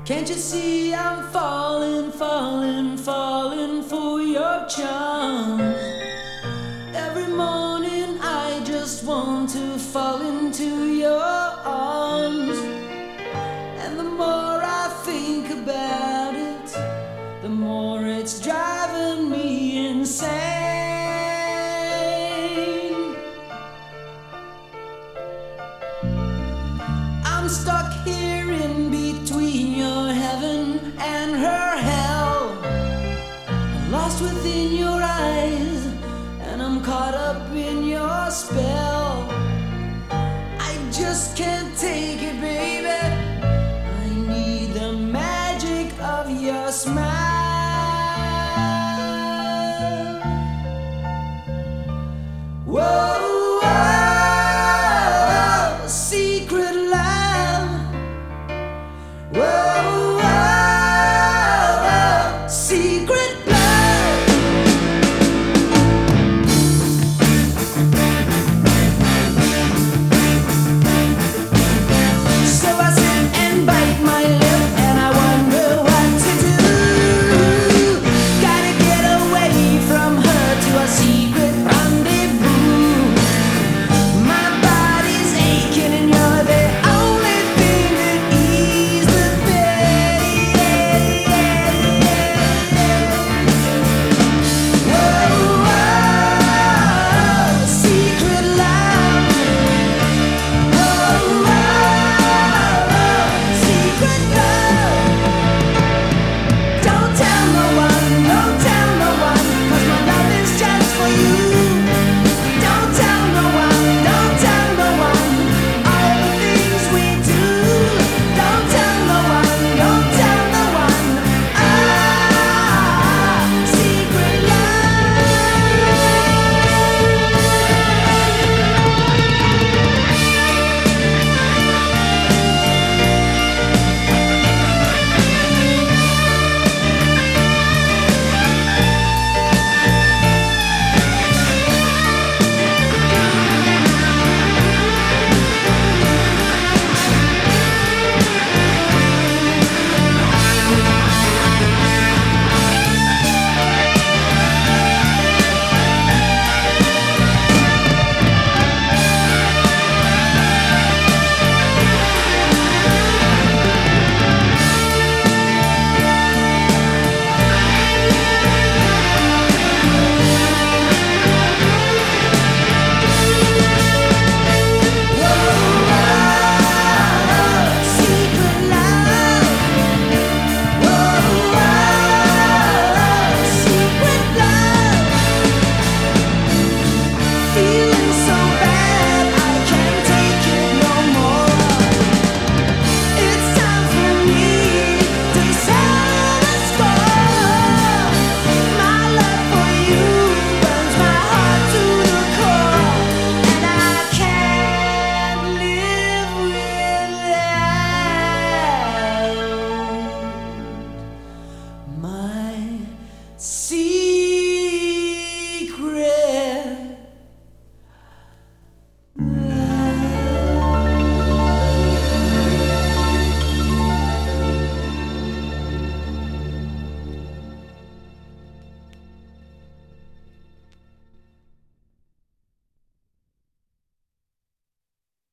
Can't you see I'm falling, falling, falling for your charms? Every morning I just want to fall into your arms. And the more I think about it, the more it's driving me insane. I'm stuck here in between your heaven and her hell. I'm lost within your eyes, and I'm caught up in your spell. I just can't take it, baby. I need the magic of your smile. Whoa.